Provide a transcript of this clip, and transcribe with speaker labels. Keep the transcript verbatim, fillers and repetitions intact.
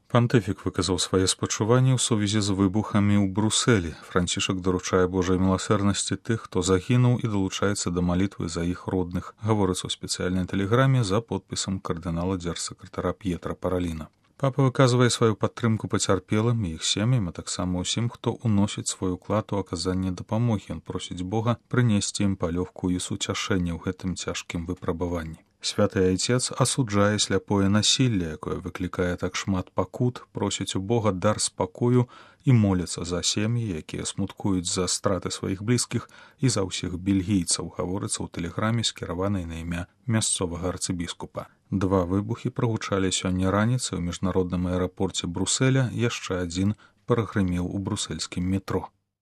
Speaker 1: Пантыфік выказаў свае спачуванні ў сувязі з выбухамі ў Брусэлі. Францішак даручае Божай міласэрнасці тых, хто загінуў, і далучаецца да малітвы за іх родных, гаворыцца ў спецыяльнай тэлеграме за подпісам кардынала дзяржсакратара П'етра Параліна. Папа выказвае сваю падтрымку пацярпелым і іх сем'ям, а таксама ўсім, хто ўносіць свой уклад у аказанне дапамогі. Ён просіць Бога прынесці ім палёгку і суцяшэнне ў гэтым цяжкім выпрабаванні. Святы Айцец асуджае сляпое насілле, якое выклікае так шмат пакут, просіць у Бога дар спакою і моліцца за сем'і, якія смуткуюць за страты сваіх блізкіх, і за ўсіх бельгійцаў, гаворыцца ў тэлеграме, скіраванай на імя мясцовага арцыбіскупа. Два выбухі прагучалі сёння раніцай у міжнародным аэрапорце Брусэля, яшчэ адзін прагрымеў у брусельскім метро.